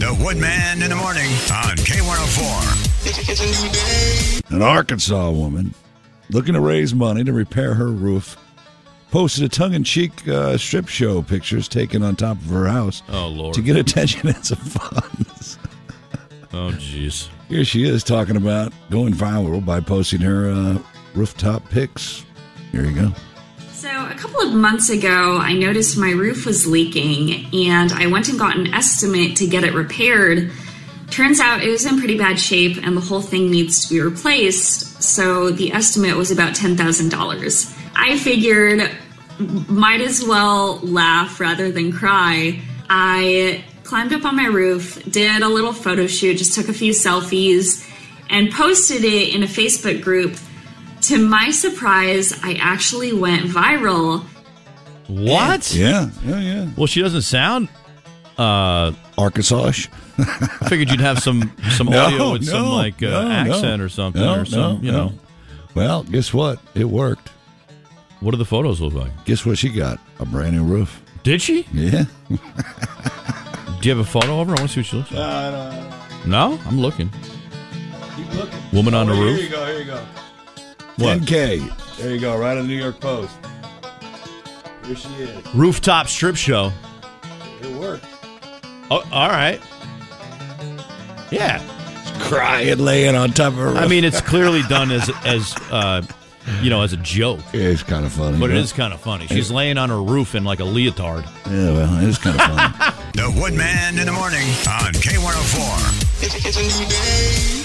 The Woodman in the morning on K104. An Arkansas woman looking to raise money to repair her roof posted a tongue-in-cheek strip show pictures taken on top of her house to get attention and some funds. Oh, jeez. Here she is talking about going viral by posting her rooftop pics. Here you go. So a couple of months ago, I noticed my roof was leaking, and I went and got an estimate to get it repaired. Turns out it was in pretty bad shape, and the whole thing needs to be replaced, so the estimate was about $10,000. I figured, might as well laugh rather than cry. I climbed up on my roof, did a little photo shoot, just took a few selfies, and posted it in a Facebook group. To my surprise, I actually went viral. What? Yeah. Well, she doesn't sound Arkansas-ish. I figured you'd have some audio with some accent or something you know. Well, guess what? It worked. What do the photos look like? Guess what she got? A brand new roof. Did she? Yeah. Do you have a photo of her? I want to see what she looks like. No? I'm looking. Keep looking. Woman on the roof? Here you go. What? 10K. There you go, right on the New York Post. Here she is. Rooftop strip show. It worked. Oh, all right. Yeah. Crying, laying on top of her roof. I mean, it's clearly done as as a joke. It's kind of funny. But it is kind of funny. She's laying on her roof in like a leotard. Yeah, well, it is kind of funny. The Woodman in the morning on K104.